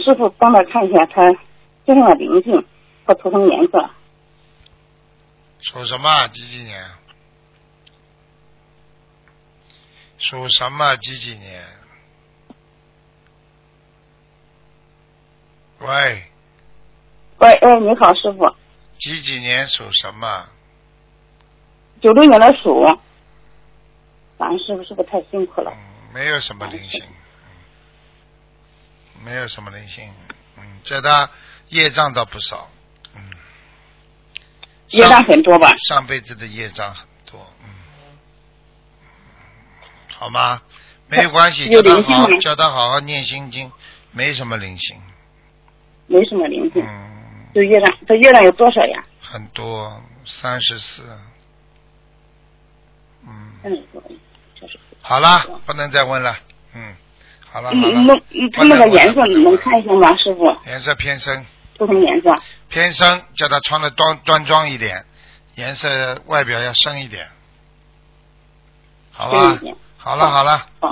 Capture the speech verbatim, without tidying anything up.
师傅帮他看一下他身上的灵性和图腾颜色。 属什么？几几年？属什么？几几年？喂。 喂，哎，你好，师傅。 几几年属什么？ 九六年的鼠。咱师傅是不是太辛苦了？ 嗯，没有什么灵性，嗯，没有什么灵性，嗯，叫他业障倒不少，嗯， 业障很多吧？ 上辈子的业障很多，嗯，好吗？没有关系，叫他好，叫他好好念心经，没什么灵性， 没什么灵性， 嗯， 这业障，这业障有多少呀？ 很多，三十四，嗯， 嗯， 好了，不能再问了，嗯，好了好了。 嗯，能他那个颜色能看一下吗，师傅？ 颜色偏深。 不同颜色。 偏深，叫他穿的端端庄一点，颜色外表要深一点，好吧？好了好了。